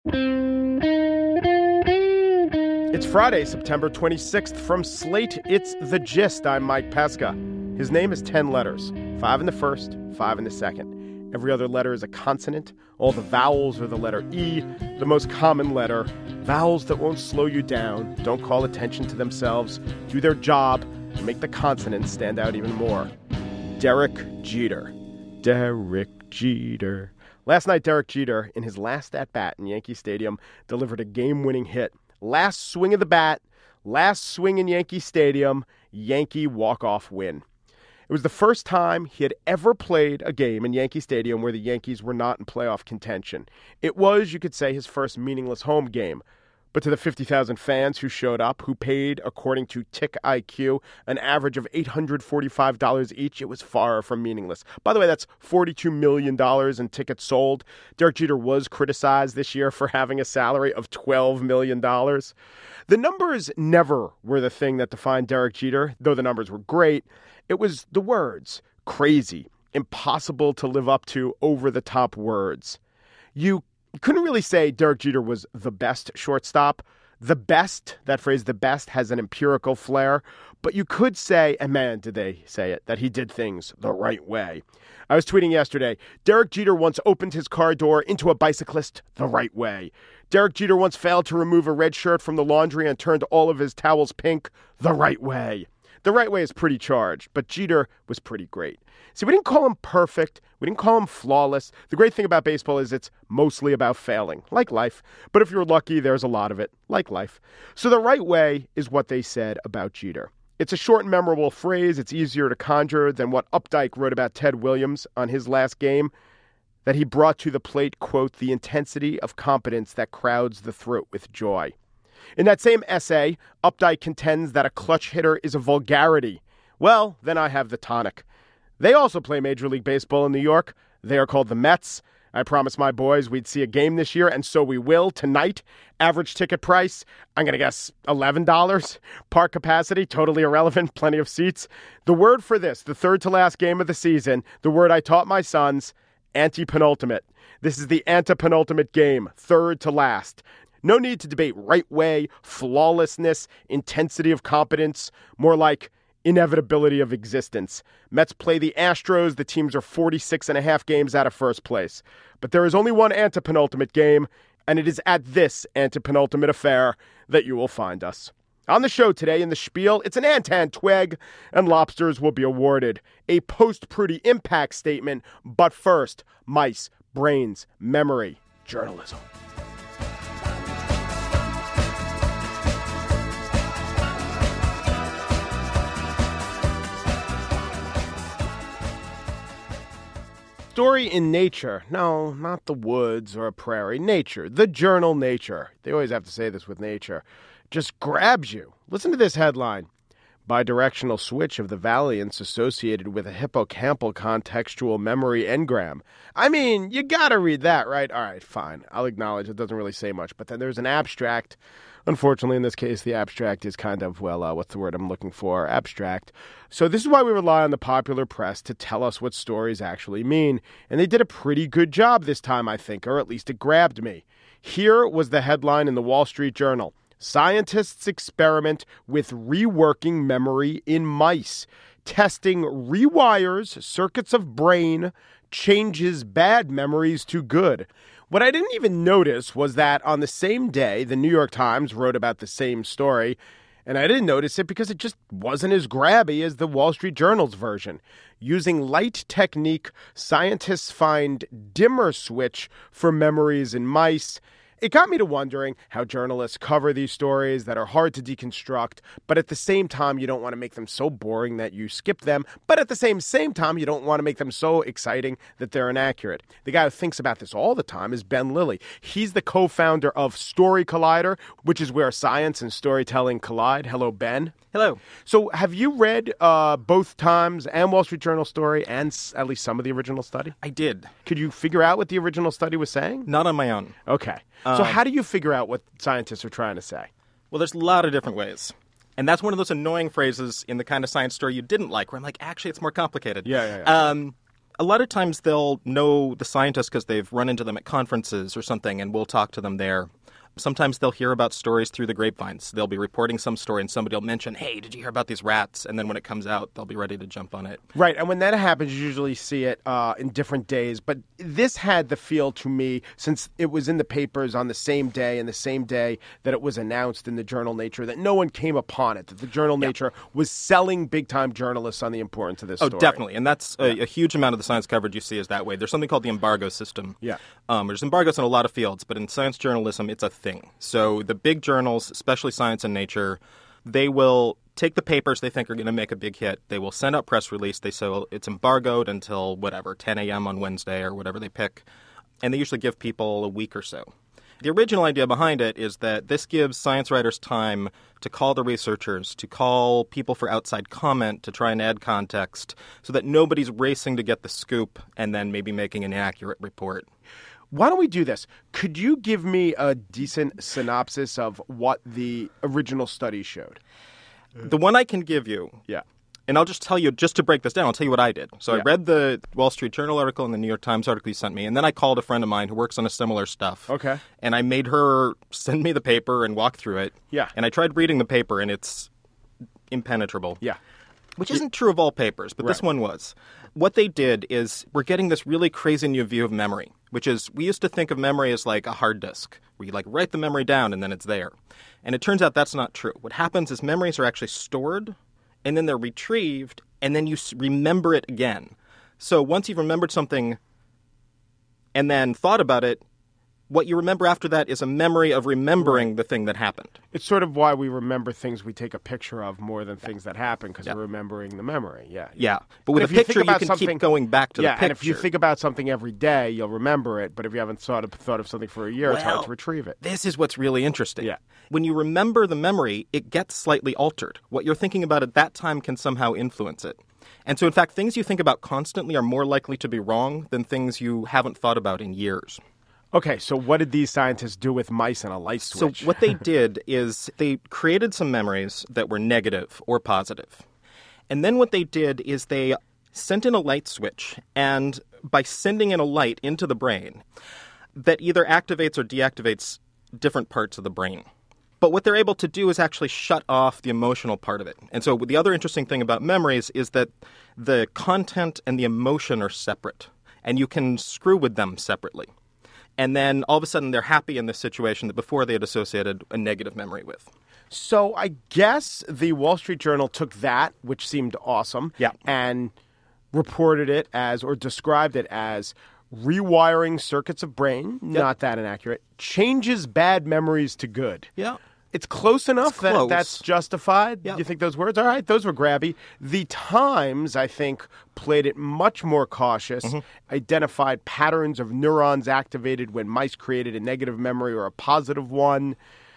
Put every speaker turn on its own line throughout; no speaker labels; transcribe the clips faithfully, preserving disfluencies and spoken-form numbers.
It's Friday, September twenty-sixth. From Slate, it's The Gist. I'm Mike Pesca. His name is ten letters. Five in the first, five in the second. Every other letter is a consonant. All the vowels are the letter E, the most common letter. Vowels that won't slow you down, don't call attention to themselves, do their job, and make the consonants stand out even more. Derek Jeter. Derek Jeter. Last night, Derek Jeter, in his last at-bat in Yankee Stadium, delivered a game-winning hit. Last swing of the bat, last swing in Yankee Stadium, Yankee walk-off win. It was the first time he had ever played a game in Yankee Stadium where the Yankees were not in playoff contention. It was, you could say, his first meaningless home game. But to the fifty thousand fans who showed up, who paid, according to Tick I Q, an average of eight hundred forty-five dollars each, it was far from meaningless. By the way, that's forty-two million dollars in tickets sold. Derek Jeter was criticized this year for having a salary of twelve million dollars. The numbers never were the thing that defined Derek Jeter, though the numbers were great. It was the words. Crazy. Impossible to live up to over-the-top words. You couldn't really say Derek Jeter was the best shortstop. The best, that phrase, the best, has an empirical flair. But you could say, and man, did they say it, that he did things the right way. I was tweeting yesterday, Derek Jeter once opened his car door into a bicyclist the right way. Derek Jeter once failed to remove a red shirt from the laundry and turned all of his towels pink the right way. The right way is pretty charged, but Jeter was pretty great. See, we didn't call him perfect. We didn't call him flawless. The great thing about baseball is it's mostly about failing, like life. But if you're lucky, there's a lot of it, like life. So the right way is what they said about Jeter. It's a short and memorable phrase. It's easier to conjure than what Updike wrote about Ted Williams on his last game, that he brought to the plate, quote, the intensity of competence that crowds the throat with joy. In that same essay, Updike contends that a clutch hitter is a vulgarity. Well, then I have the tonic. They also play Major League Baseball in New York. They are called the Mets. I promised my boys we'd see a game this year, and so we will tonight. Average ticket price, I'm going to guess eleven dollars. Park capacity, totally irrelevant, plenty of seats. The word for this, the third to last game of the season, the word I taught my sons, anti-penultimate. This is the anti-penultimate game, third to last. No need to debate right way, flawlessness, intensity of competence, more like inevitability of existence. Mets play the Astros. The teams are forty-six and a half games out of first place. But there is only one antepenultimate game, and it is at this antepenultimate affair that you will find us. On the show today in the spiel, it's an Antan twig, and lobsters will be awarded. A post-Prudy impact statement, but first, mice, brains, memory, journalism. Story in Nature. No, not the woods or a prairie. Nature. The journal Nature. They always have to say this with Nature. Just grabs you. Listen to this headline. Bidirectional switch of the valiance associated with a hippocampal contextual memory engram. I mean, you gotta read that, right? All right, fine. I'll acknowledge it doesn't really say much. But then there's an abstract. Unfortunately, in this case, the abstract is kind of, well, uh, what's the word I'm looking for? Abstract. So this is why we rely on the popular press to tell us what stories actually mean. And they did a pretty good job this time, I think, or at least it grabbed me. Here was the headline in the Wall Street Journal. Scientists experiment with reworking memory in mice. Testing rewires circuits of brain, changes bad memories to good. What I didn't even notice was that on the same day, the New York Times wrote about the same story, and I didn't notice it because it just wasn't as grabby as the Wall Street Journal's version. Using light technique, scientists find dimmer switch for memories in mice. It got me to wondering how journalists cover these stories that are hard to deconstruct, but at the same time, you don't want to make them so boring that you skip them, but at the same same time, you don't want to make them so exciting that they're inaccurate. The guy who thinks about this all the time is Ben Lilly. He's the co-founder of Story Collider, which is where science and storytelling collide. Hello, Ben.
Hello.
So have you read uh, both Times and Wall Street Journal story and s- at least some of the original study?
I did.
Could you figure out what the original study was saying?
Not on my own.
Okay. So how do you figure out what scientists are trying to say?
Well, there's a lot of different ways. And that's one of those annoying phrases in the kind of science story you didn't like, where I'm like, actually, it's more complicated.
Yeah, yeah, yeah.
Um, A lot of times they'll know the scientists because they've run into them at conferences or something, and we'll talk to them there. Sometimes they'll hear about stories through the grapevines. They'll be reporting some story and somebody will mention, hey, did you hear about these rats? And then when it comes out, they'll be ready to jump on it.
Right. And when that happens, you usually see it uh, in different days. But this had the feel to me, since it was in the papers on the same day and the same day that it was announced in the journal Nature, that no one came upon it, that the journal
yeah.
Nature was selling big-time journalists on the importance of this
oh,
story.
Oh, definitely. And that's a, yeah. a huge amount of the science coverage you see is that way. There's something called the embargo system.
Yeah.
Um, there's embargoes in a lot of fields, but in science journalism, it's a thing. So the big journals, especially Science and Nature, they will take the papers they think are going to make a big hit. They will send out press release. They say, well, it's embargoed until whatever, ten a.m. on Wednesday or whatever they pick. And they usually give people a week or so. The original idea behind it is that this gives science writers time to call the researchers, to call people for outside comment, to try and add context, so that nobody's racing to get the scoop and then maybe making an inaccurate report.
Why don't we do this? Could you give me a decent synopsis of what the original study showed?
The one I can give you,
yeah,
and I'll just tell you, just to break this down, I'll tell you what I did. So
yeah.
I read the Wall Street Journal article and the New York Times article you sent me, and then I called a friend of mine who works on a similar stuff.
Okay.
And I made her send me the paper and walk through it.
Yeah.
And I tried reading the paper, and it's impenetrable.
Yeah.
Which isn't true of all papers, but
right.
this one was. What they did is we're getting this really crazy new view of memory, which is we used to think of memory as like a hard disk, where you like write the memory down and then it's there. And it turns out that's not true. What happens is memories are actually stored, and then they're retrieved, and then you remember it again. So once you've remembered something and then thought about it, what you remember after that is a memory of remembering right. the thing that happened.
It's sort of why we remember things we take a picture of more than things that happen, because
yeah.
we're remembering the memory. Yeah.
Yeah. But with
and
a picture, you, you can keep going back to
yeah,
the picture.
And if you think about something every day, you'll remember it. But if you haven't thought of, thought of something for a year,
well,
it's hard to retrieve it.
This is what's really interesting.
Yeah.
When you remember the memory, it gets slightly altered. What you're thinking about at that time can somehow influence it. And so, in fact, things you think about constantly are more likely to be wrong than things you haven't thought about in years.
Okay, so what did these scientists do with mice and a light switch?
So what they did is they created some memories that were negative or positive. And then what they did is they sent in a light switch, and by sending in a light into the brain, that either activates or deactivates different parts of the brain. But what they're able to do is actually shut off the emotional part of it. And so the other interesting thing about memories is that the content and the emotion are separate, and you can screw with them separately. And then all of a sudden they're happy in this situation that before they had associated a negative memory with.
So I guess the Wall Street Journal took that, which seemed awesome,
yeah.
and reported it as, or described it as, rewiring circuits of brain, yep. not that inaccurate, changes bad memories to good.
Yeah.
It's close enough
it's close.
that that's justified.
Yep.
You think those words? All right, those were grabby. The Times, I think, played it much more cautious, mm-hmm. identified patterns of neurons activated when mice created a negative memory or a positive one.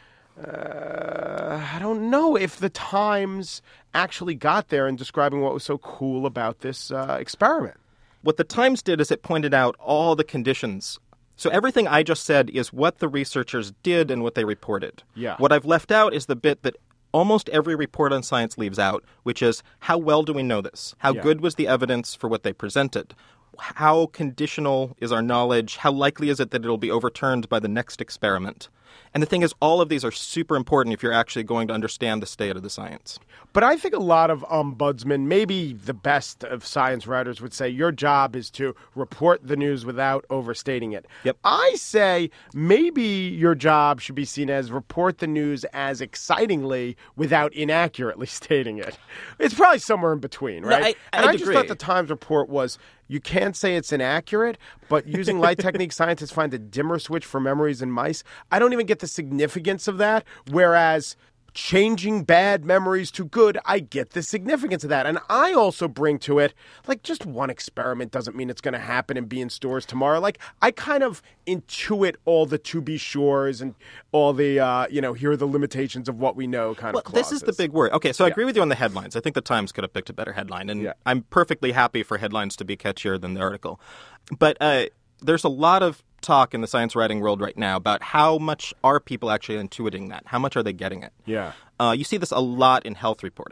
Uh, I don't know if the Times actually got there in describing what was so cool about this uh, experiment.
What the Times did is it pointed out all the conditions. So everything I just said is what the researchers did and what they reported.
Yeah.
What I've left out is the bit that almost every report on science leaves out, which is how well do we know this? How
yeah.
good was the evidence for what they presented? How conditional is our knowledge? How likely is it that it'll be overturned by the next experiment? And the thing is, all of these are super important if you're actually going to understand the state of the science.
But I think a lot of ombudsmen, maybe the best of science writers, would say your job is to report the news without overstating it.
Yep.
I say maybe your job should be seen as report the news as excitingly without inaccurately stating it. It's probably somewhere in between, right?
No, I,
and
I'd
I just
agree.
thought the Times report was, you can't say it's inaccurate, but using light techniques, scientists find a dimmer switch for memories in mice. I don't even get the significance of that, whereas changing bad memories to good, I get the significance of that. And I also bring to it, like, just one experiment doesn't mean it's going to happen and be in stores tomorrow. Like, I kind of intuit all the to be sures and all the, uh, you know, here are the limitations of what we know kind
well,
of clauses.
This is the big word. Okay, so I
yeah.
agree with you on the headlines. I think the Times could have picked a better headline, and
yeah.
I'm perfectly happy for headlines to be catchier than the article. But uh, there's a lot of talk in the science writing world right now about how much are people actually intuiting that? How much are they getting it?
Yeah.
Uh, you see this a lot in health reporting,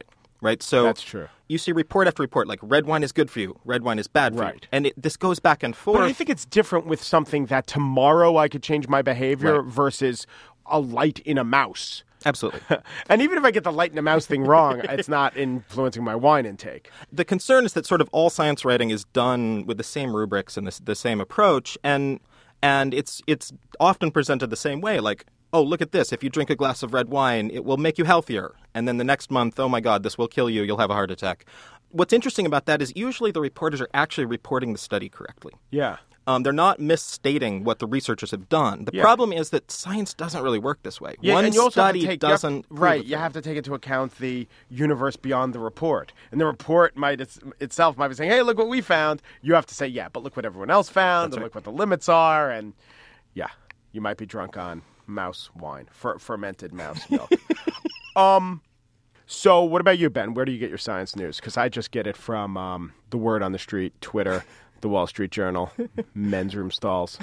right? So
That's true.
You see report after report, like red wine is good for you, red wine is bad for
Right.
you. And it, this goes back and forth.
But I think it's different with something that tomorrow I could change my behavior
Right.
versus a light in a mouse.
Absolutely.
And even if I get the light in a mouse thing wrong, it's not influencing my wine intake.
The concern is that sort of all science writing is done with the same rubrics and the, the same approach, and and it's it's often presented the same way, like, oh, look at this. If you drink a glass of red wine, it will make you healthier. And then the next month, oh, my God, this will kill you. You'll have a heart attack. What's interesting about that is usually the reporters are actually reporting the study correctly.
Yeah.
Um, they're not misstating what the researchers have done. The
Yeah.
problem is that science doesn't really work this way.
Yeah,
One
and you also have to
study
take, you have-
doesn't prove
right.
a
You
thing.
have to take into account the universe beyond the report, and the report might it's, itself might be saying, "Hey, look what we found." You have to say, "Yeah, but look what everyone else found,
That's
and
right.
look what the limits are." And yeah, you might be drunk on mouse wine, fer- fermented mouse milk. um. So, what about you, Ben? Where do you get your science news? Because I just get it from um, the word on the street, Twitter, the Wall Street Journal, men's room stalls.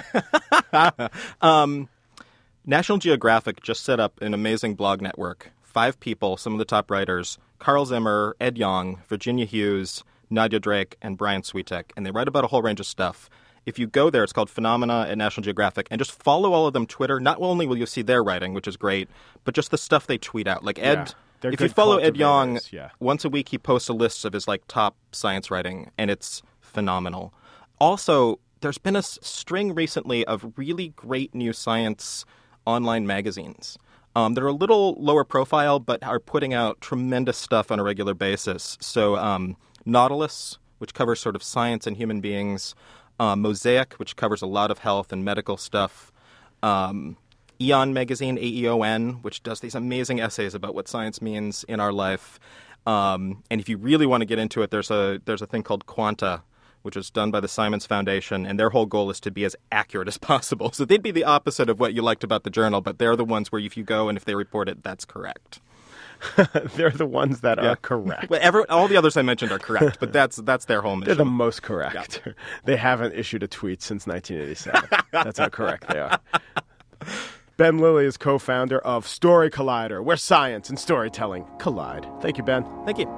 um, National Geographic just set up an amazing blog network. Five people, some of the top writers, Carl Zimmer, Ed Yong, Virginia Hughes, Nadia Drake, and Brian Switek. And they write about a whole range of stuff. If you go there, it's called Phenomena at National Geographic, and just follow all of them Twitter. Not only will you see their writing, which is great, but just the stuff they tweet out. Like Ed,
Yeah, they're
if you
good
follow Ed Yong,
cultivators, yeah.
once a week he posts a list of his like top science writing, and it's phenomenal. Also, there's been a s- string recently of really great new science online magazines. Um, they're a little lower profile, but are putting out tremendous stuff on a regular basis. So um, Nautilus, which covers sort of science and human beings. Uh, Mosaic, which covers a lot of health and medical stuff. Um, Eon Magazine, A E O N, which does these amazing essays about what science means in our life. Um, and if you really want to get into it, there's a there's a thing called Quanta, which is done by the Simons Foundation, and their whole goal is to be as accurate as possible. So they'd be the opposite of what you liked about the journal, but they're the ones where if you go and if they report it, that's correct.
They're the ones that
Yeah.
are correct.
Well, every, all the others I mentioned are correct, but that's that's their whole
They're
mission.
the most correct. They haven't issued a tweet since nineteen eighty-seven. That's how correct they are. Ben Lilly is co-founder of Story Collider, where science and storytelling collide. Thank you, Ben.
Thank you.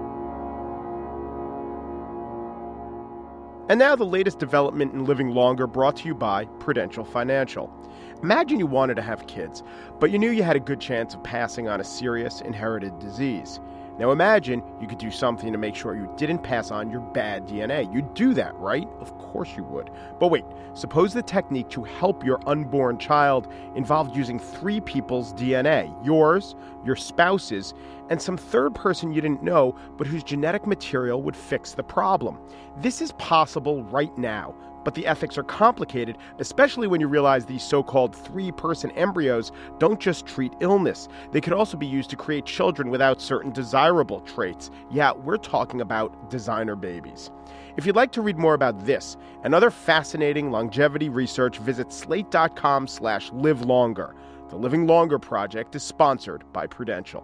And now the latest development in living longer, brought to you by Prudential Financial. Imagine you wanted to have kids, but you knew you had a good chance of passing on a serious inherited disease. Now imagine you could do something to make sure you didn't pass on your bad D N A. You'd do that, right? Of course you would. But wait, suppose the technique to help your unborn child involved using three people's D N A, yours, your spouse's, and some third person you didn't know, but whose genetic material would fix the problem. This is possible right now. But the ethics are complicated, especially when you realize these so-called three-person embryos don't just treat illness. They could also be used to create children without certain desirable traits. Yeah, we're talking about designer babies. If you'd like to read more about this and other fascinating longevity research, visit slate.com slash live longer. The Living Longer Project is sponsored by Prudential.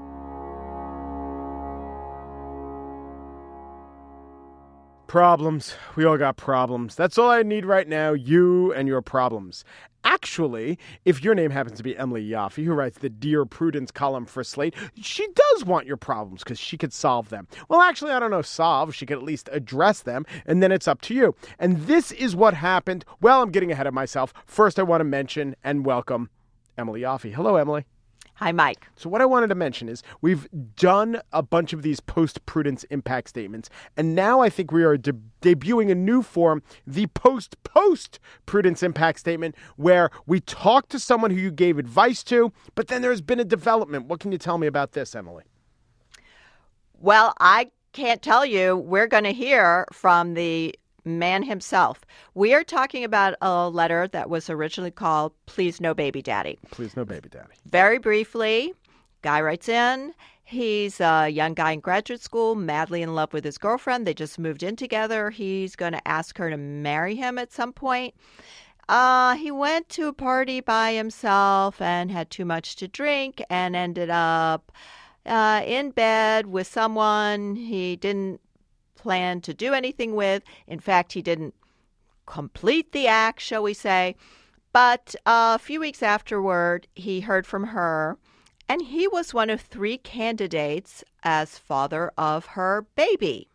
Problems. We all got problems. That's all I need right now, you and your problems. Actually, if your name happens to be Emily Yaffe, who writes the Dear Prudence column for Slate, she does want your problems because she could solve them. Well, actually, I don't know solve. She could at least address them, and then it's up to you. And this is what happened. Well, I'm getting ahead of myself. First, I want to mention and welcome Emily Yaffe. Hello, Emily.
Hi, Mike.
So what I wanted to mention is we've done a bunch of these post-prudence impact statements, and now I think we are de- debuting a new form, the post-post-prudence impact statement, where we talk to someone who you gave advice to, but then there's been a development. What can you tell me about this, Emily?
Well, I can't tell you. We're going to hear from the man himself. We are talking about a letter that was originally called Please No Baby Daddy.
Please no baby daddy.
Very briefly, guy writes in. He's a young guy in graduate school, madly in love with his girlfriend. They just moved in together. He's going to ask her to marry him at some point. Uh, he went to a party by himself and had too much to drink and ended up uh, in bed with someone he didn't plan to do anything with. In fact, he didn't complete the act, shall we say. But uh, a few weeks afterward, he heard from her, And he was one of three candidates as father of her baby.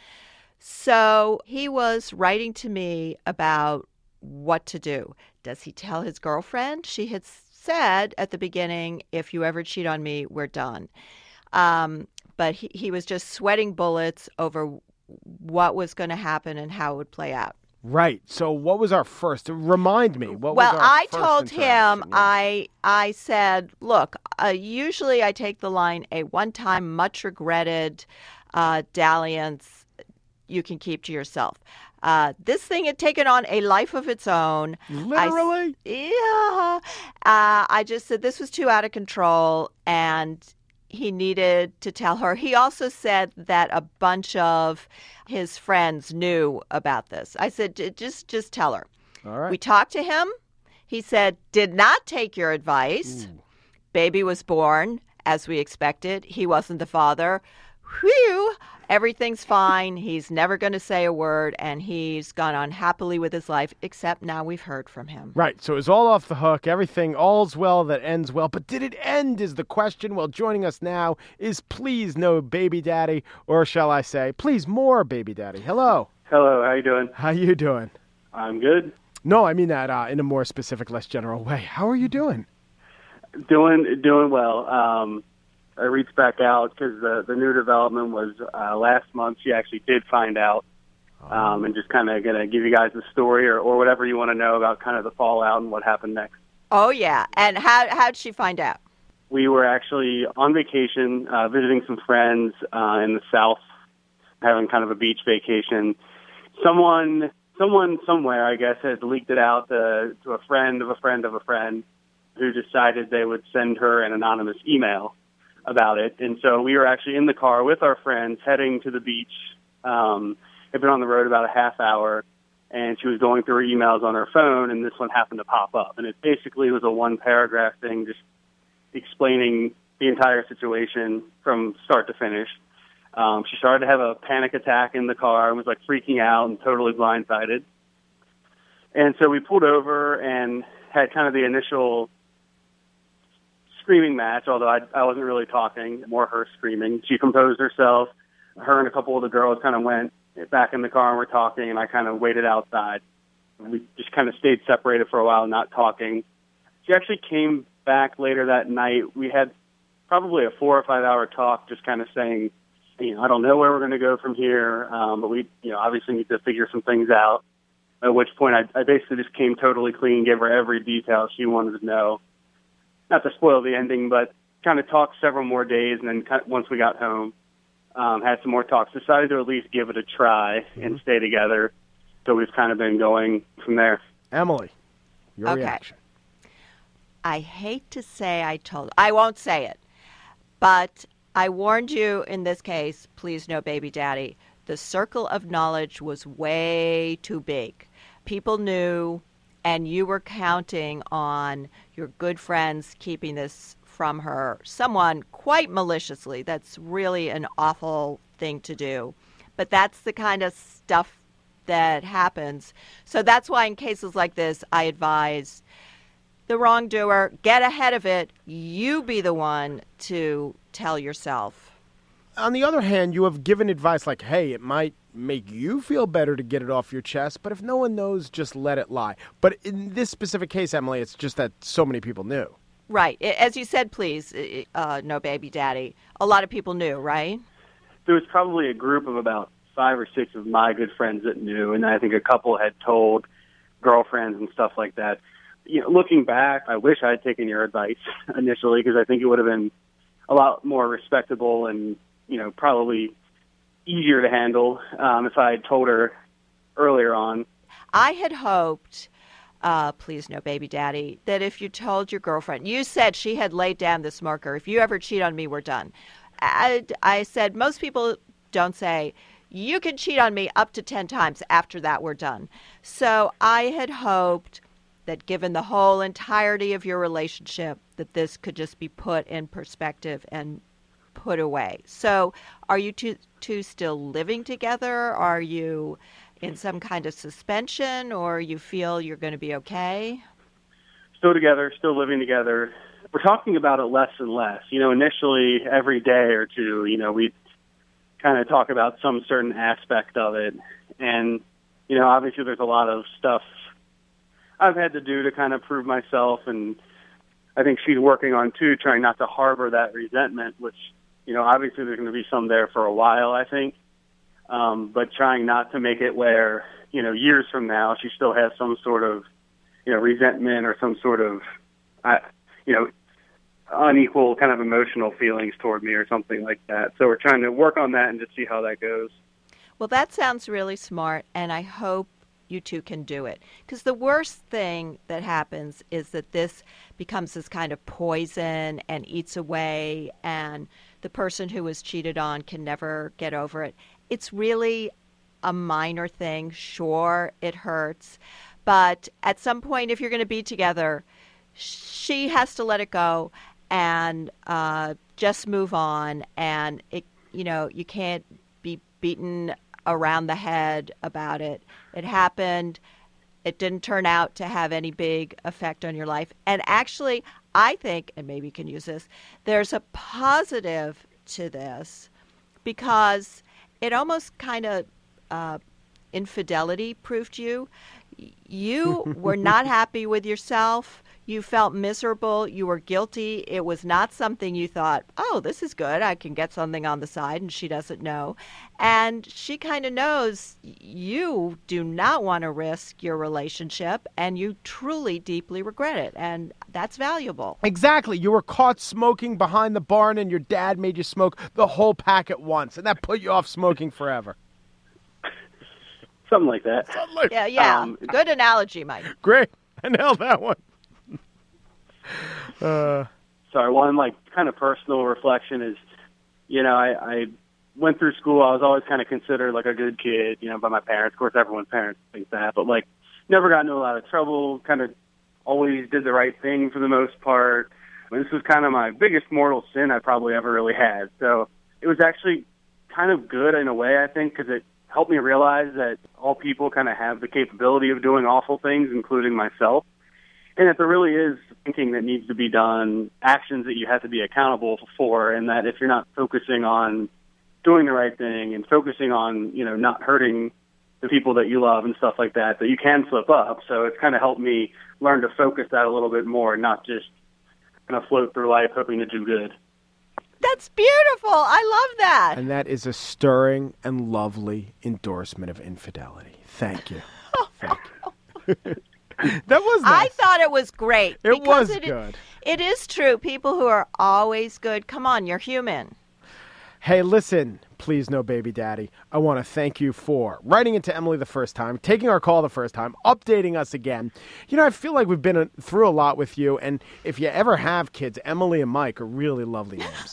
So he was writing to me about what to do. Does he tell his girlfriend? She had said at the beginning, if you ever cheat on me, we're done. Um, but he, he was just sweating bullets over what was going to happen and how it would play out.
Right. So what was our first? Remind me. What
well,
was our
I
first
told him,
interaction? Yeah.
I I said, look, uh, usually I take the line, a one-time, much regretted uh, dalliance you can keep to yourself. Uh, this thing had taken on a life of its own.
Literally?
I, yeah. Uh, I just said this was too out of control, and he needed to tell her. He also said that a bunch of his friends knew about this. I said, just just tell her.
All right.
We talked to him. He said, did not take your advice.
Ooh.
Baby was born, as we expected. He wasn't the father. Whew. Everything's fine. He's never going to say a word, and he's gone on happily with his life, except now we've heard from him.
Right. So it was all off the hook. Everything, all's well that ends well. But did it end is the question. Well, joining us now is Please No Baby Daddy, or shall I say, Please More Baby Daddy. Hello.
Hello, how you doing?
How you doing?
I'm good.
No, I mean that uh, in a more specific, less general way. How are you doing?
Doing doing well. Um, I reached back out because the, the new development was uh, last month. She actually did find out, um, and just kind of going to give you guys the story or, or whatever you want to know about kind of the fallout and what happened next.
Oh, yeah. And how how'd she find out?
We were actually on vacation, uh, visiting some friends uh, in the South, having kind of a beach vacation. Someone, someone somewhere, I guess, has leaked it out to, to a friend of a friend of a friend who decided they would send her an anonymous email about it. And so we were actually in the car with our friends heading to the beach. Um, had been on the road about a half hour, and she was going through her emails on her phone, and this one happened to pop up. And it basically was a one-paragraph thing just explaining the entire situation from start to finish. Um, she started to have a panic attack in the car and was, like, freaking out and totally blindsided. And so we pulled over and had kind of the initial screaming match, although I, I wasn't really talking, more her screaming. She composed herself. Her and a couple of the girls kind of went back in the car and were talking, and I kind of waited outside. We just kind of stayed separated for a while, not talking. She actually came back later that night. We had probably a four or five hour talk, just kind of saying, you know, I don't know where we're going to go from here, um, but we, you know, obviously need to figure some things out. At which point I, I basically just came totally clean, gave her every detail she wanted to know. Not to spoil the ending, but kind of talked several more days, and then kind of, once we got home, um, had some more talks, decided to at least give it a try mm-hmm. and stay together. So we've kind of been going from there.
Emily, your
okay.
reaction.
I hate to say I told, I won't say it, but I warned you in this case, Please No Baby Daddy. The circle of knowledge was way too big. People knew, and you were counting on your good friends keeping this from her, someone quite maliciously. That's really an awful thing to do. But that's the kind of stuff that happens. So that's why in cases like this, I advise the wrongdoer, get ahead of it. You be the one to tell yourself.
On the other hand, you have given advice like, hey, it might make you feel better to get it off your chest, but if no one knows, just let it lie. But in this specific case, Emily, it's just that so many people knew.
Right. As you said, please, uh, No Baby Daddy, a lot of people knew, right?
There was probably a group of about five or six of my good friends that knew, and I think a couple had told girlfriends and stuff like that. You know, looking back, I wish I had taken your advice initially, because I think it would have been a lot more respectable and, you know, probably easier to handle um, if I had told her earlier on.
I had hoped, uh, Please No Baby Daddy, that if you told your girlfriend, you said she had laid down this marker, if you ever cheat on me, we're done. I, I said most people don't say, you can cheat on me up to ten times, after that we're done. So I had hoped that given the whole entirety of your relationship, that this could just be put in perspective and put away. So are you two, two still living together? Are you in some kind of suspension, or you feel you're going to be okay?
Still together, still living together. we're talking about it less and less. You know, initially every day or two, you know, we kind of talk about some certain aspect of it. And, you know, obviously there's a lot of stuff I've had to do to kind of prove myself. And I think she's working on, too, trying not to harbor that resentment, which, you know, obviously there's going to be some there for a while, I think. Um, but trying not to make it where, you know, years from now she still has some sort of, you know, resentment or some sort of, I, you know, unequal kind of emotional feelings toward me or something like that. So we're trying to work on that and just see how that goes.
Well, that sounds really smart, and I hope you two can do it. Because the worst thing that happens is that this becomes this kind of poison and eats away, and the person who was cheated on can never get over it. It's really a minor thing. Sure, it hurts. But at some point, if you're going to be together, she has to let it go and uh, just move on. And, it, you know, you can't be beaten around the head about it. It happened. It didn't turn out to have any big effect on your life. And actually, I think, and maybe you can use this, there's a positive to this because it almost kind of uh, infidelity proofed you. You were not happy with yourself. You felt miserable. You were guilty. It was not something you thought, oh, this is good. I can get something on the side, and she doesn't know. And she kind of knows you do not want to risk your relationship, and you truly, deeply regret it. And that's valuable.
Exactly. You were caught smoking behind the barn, and your dad made you smoke the whole pack at once, and that put you off smoking forever.
Something like that.
Something like
yeah, yeah.
Um,
Good analogy, Mike.
Great. I nailed that one. uh,
Sorry, one like kind of personal reflection is, you know, I, I went through school. I was always kind of considered like a good kid, you know, by my parents. Of course, everyone's parents think that, but like never got into a lot of trouble. Kind of always did the right thing for the most part. And this was kind of my biggest mortal sin I probably ever really had. So it was actually kind of good in a way, I think, because it helped me realize that all people kind of have the capability of doing awful things, including myself. And that there really is thinking that needs to be done, actions that you have to be accountable for, and that if you're not focusing on doing the right thing and focusing on, you know, not hurting the people that you love and stuff like that, that you can slip up. So it's kind of helped me learn to focus that a little bit more, not just kind of float through life hoping to do good.
That's beautiful. I love that.
And that is a stirring and lovely endorsement of infidelity. Thank you. Thank you. That was nice.
I thought it was great.
It was
it,
good.
It is true. People who are always good, come on, you're human.
Hey, listen, please no baby daddy. I want to thank you for writing into Emily the first time, taking our call the first time, updating us again. You know, I feel like we've been a, through a lot with you, and if you ever have kids, Emily and Mike are really lovely names.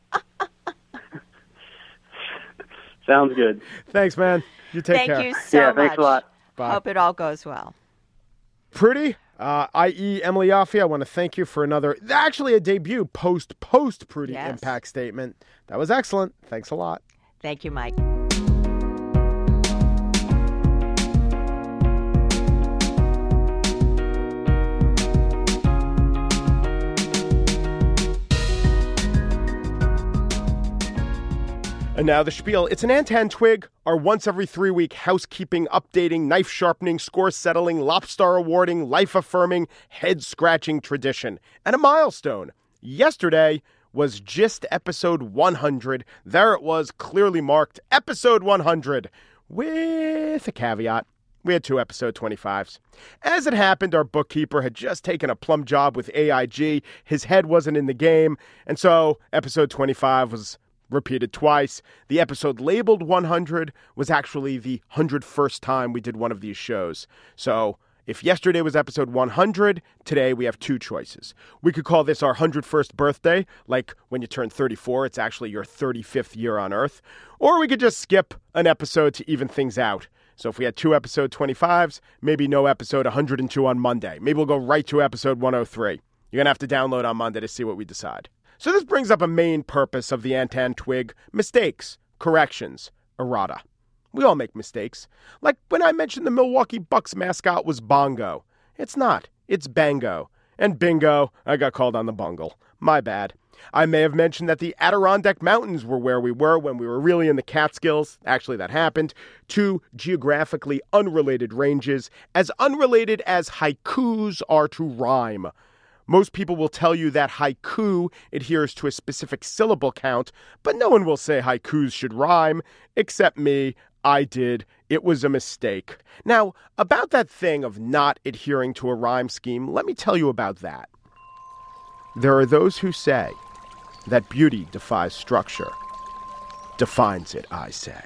Sounds good.
Thanks, man. You take
Thank
care.
Thank you so
yeah,
much.
thanks a lot.
Bye.
Hope it all goes well.
Pretty, uh, that is. Emily Yaffe, I want to thank you for another, actually a debut post-post Pretty
yes.
impact statement. That was excellent. Thanks a lot.
Thank you, Mike.
And now the spiel. It's an Antan Twig, our once every three week housekeeping, updating, knife sharpening, score settling, lobster awarding, life affirming, head scratching tradition. And a milestone. Yesterday was Gist episode one hundred. There it was, clearly marked, episode one hundred. With a caveat. We had two episode twenty-fives. As it happened, our bookkeeper had just taken a plum job with A I G. His head wasn't in the game. And so episode twenty-five was repeated twice. The episode labeled one hundred was actually the one hundred first time we did one of these shows. So if yesterday was episode one hundred, today we have two choices. We could call this our one hundred first birthday, like when you turn thirty-four, it's actually your thirty-fifth year on Earth. Or we could just skip an episode to even things out. So if we had two episode twenty-fives, maybe no episode one hundred two on Monday. Maybe we'll go right to episode one oh three. You're going to have to download on Monday to see what we decide. So this brings up a main purpose of the Antan Twig: mistakes, corrections, errata. We all make mistakes. Like when I mentioned the Milwaukee Bucks mascot was Bongo. It's not. It's Bango. And bingo, I got called on the bungle. My bad. I may have mentioned that the Adirondack Mountains were where we were when we were really in the Catskills. Actually, that happened. Two geographically unrelated ranges, as unrelated as haikus are to rhyme. Most people will tell you that haiku adheres to a specific syllable count, but no one will say haikus should rhyme, except me. I did. It was a mistake. Now, about that thing of not adhering to a rhyme scheme, let me tell you about that. There are those who say that beauty defies structure. Defines it, I say.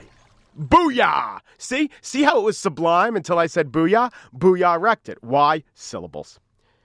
Booyah! See? See how it was sublime until I said booyah? Booyah wrecked it. Why? Syllables.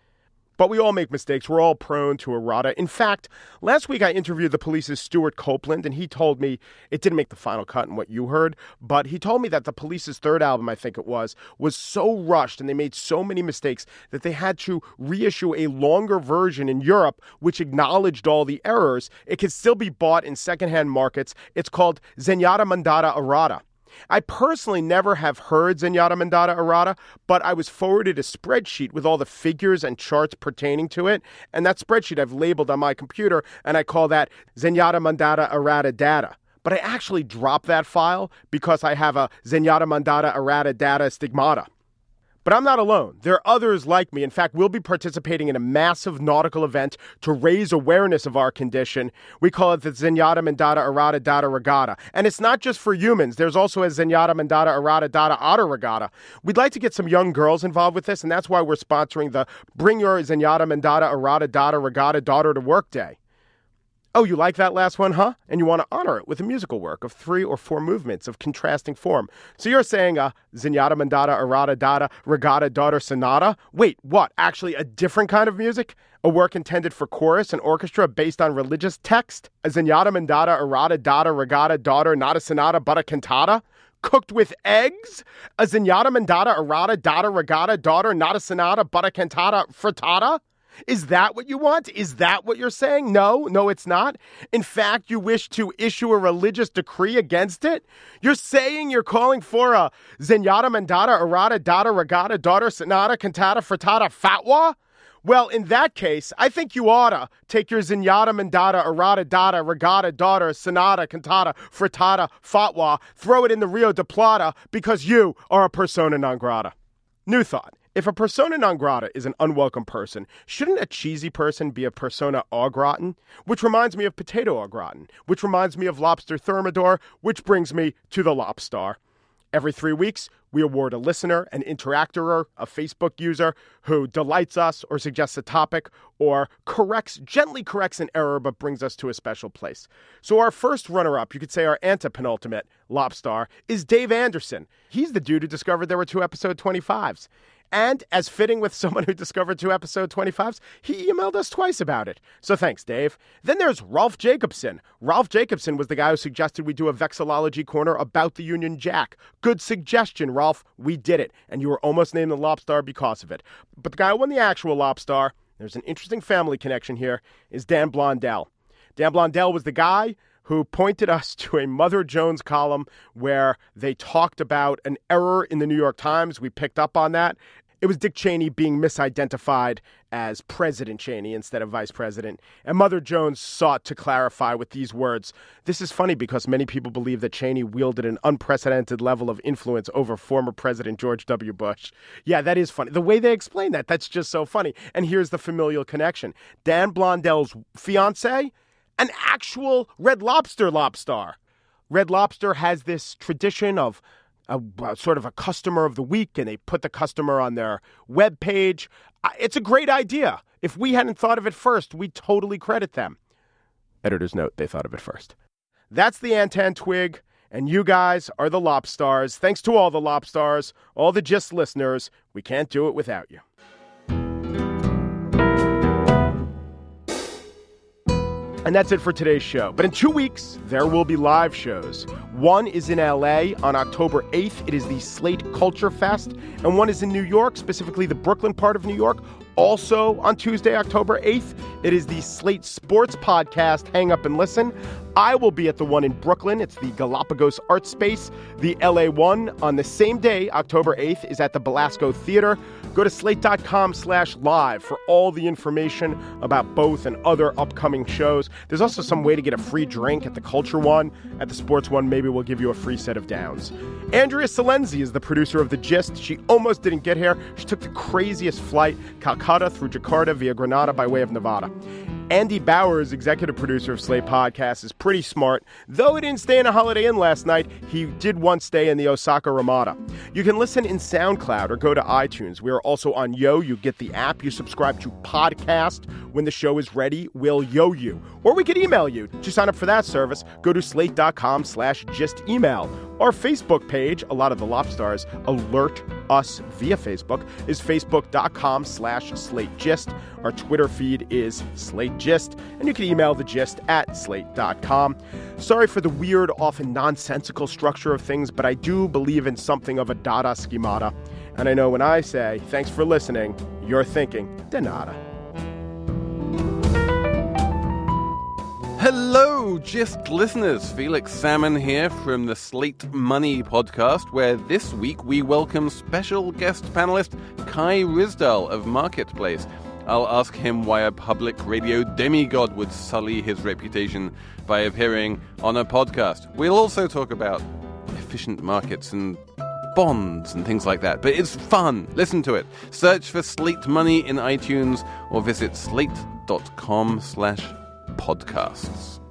But we all make mistakes. We're all prone to errata. In fact, last week I interviewed the Police's Stuart Copeland, and he told me, it didn't make the final cut in what you heard, but he told me that the Police's third album, I think it was, was so rushed and they made so many mistakes that they had to reissue a longer version in Europe, which acknowledged all the errors. It can still be bought in secondhand markets. It's called Zenyatta Mandata Errata. I personally never have heard Zenyatta Mandata Errata, but I was forwarded a spreadsheet with all the figures and charts pertaining to it, and that spreadsheet I've labeled on my computer, and I call that Zenyatta Mandata Errata Data. But I actually dropped that file because I have a Zenyatta Mandata Errata Data stigmata. But I'm not alone. There are others like me. In fact, we'll be participating in a massive nautical event to raise awareness of our condition. We call it the Zenyatta Mandata Errata Data Regatta. And it's not just for humans. There's also a Zenyatta Mandata Errata Data Otter Regatta. We'd like to get some young girls involved with this, and that's why we're sponsoring the Bring Your Zenyatta Mandata Errata Data Regatta Daughter to Work Day. Oh, you like that last one, huh? And you want to honor it with a musical work of three or four movements of contrasting form. So you're saying a Zenyatta Mandata Errata Data Regatta Daughter Sonata? Wait, what? Actually a different kind of music? A work intended for chorus and orchestra based on religious text? A Zenyatta Mandata Errata Data Regatta Daughter, not a sonata but a cantata? Cooked with eggs? A Zenyatta Mandata Errata Data Regatta Daughter, not a sonata but a cantata frittata? Is that what you want? Is that what you're saying? No, no, it's not. In fact, you wish to issue a religious decree against it? You're saying you're calling for a Zenyatta Mandata Errata Data Regatta Daughter Sonata Cantata Frittata Fatwa? Well, in that case, I think you oughta take your Zenyatta Mandata Errata Data Regatta Daughter Sonata Cantata Frittata Fatwa, throw it in the Rio de Plata, because you are a persona non grata. New thought. If a persona non grata is an unwelcome person, shouldn't a cheesy person be a persona au gratin? Which reminds me of potato au gratin, which reminds me of lobster thermidor, which brings me to the lobstar. Every three weeks, we award a listener, an interactor, a Facebook user who delights us or suggests a topic or corrects, gently corrects an error but brings us to a special place. So our first runner-up, you could say our antepenultimate lobstar, is Dave Anderson. He's the dude who discovered there were two episode twenty-fives. And as fitting with someone who discovered two episode twenty-fives, he emailed us twice about it. So thanks, Dave. Then there's Rolf Jacobson. Rolf Jacobson was the guy who suggested we do a vexillology corner about the Union Jack. Good suggestion, Rolf. We did it. And you were almost named the Lobstar because of it. But the guy who won the actual Lobstar, there's an interesting family connection here, is Dan Blondell. Dan Blondell was the guy who pointed us to a Mother Jones column where they talked about an error in the New York Times. We picked up on that. It was Dick Cheney being misidentified as President Cheney instead of Vice President. And Mother Jones sought to clarify with these words. This is funny because many people believe that Cheney wielded an unprecedented level of influence over former President George W. Bush. Yeah, that is funny. The way they explain that, that's just so funny. And here's the familial connection. Dan Blondell's fiancé, an actual Red Lobster lobstar. Red Lobster has this tradition of A, a sort of a customer of the week, and they put the customer on their webpage. It's a great idea. If we hadn't thought of it first, we totally credit them. Editor's note, they thought of it first. That's the Antan Twig, and you guys are the Lobstars. Thanks to all the Lobstars, all the Gist listeners. We can't do it without you. And that's it for today's show. But in two weeks, there will be live shows. One is in L A on October eighth. It is the Slate Culture Fest. And one is in New York, specifically the Brooklyn part of New York. Also on Tuesday, October eighth, it is the Slate Sports Podcast, Hang Up and Listen. I will be at the one in Brooklyn. It's the Galapagos Art Space. The L A one on the same day, October eighth, is at the Belasco Theater. Go to slate.com slash live for all the information about both and other upcoming shows. There's also some way to get a free drink at the Culture One. At the Sports One, maybe we'll give you a free set of Downs. Andrea Salenzi is the producer of The Gist. She almost didn't get here. She took the craziest flight, Calcutta through Jakarta via Granada by way of Nevada. Andy Bowers, executive producer of Slate Podcast, is pretty smart. Though he didn't stay in a Holiday Inn last night, he did once stay in the Osaka Ramada. You can listen in SoundCloud or go to iTunes. We are also on Yo. You get the app. You subscribe to Podcast. When the show is ready, we'll yo you. Or we could email you. To sign up for that service, go to slate.com slash just email. Our Facebook page, a lot of the Lopstars alert us via Facebook, is facebook.com slash slategist. Our Twitter feed is slategist, and you can email the gist at slate.com. Sorry for the weird, often nonsensical structure of things, but I do believe in something of a dada schemata. And I know when I say thanks for listening, you're thinking de nada.
Hello, Gist listeners. Felix Salmon here from the Slate Money podcast, where this week we welcome special guest panelist Kai Ryssdal of Marketplace. I'll ask him why a public radio demigod would sully his reputation by appearing on a podcast. We'll also talk about efficient markets and bonds and things like that. But it's fun. Listen to it. Search for Slate Money in iTunes or visit slate.com slash podcasts.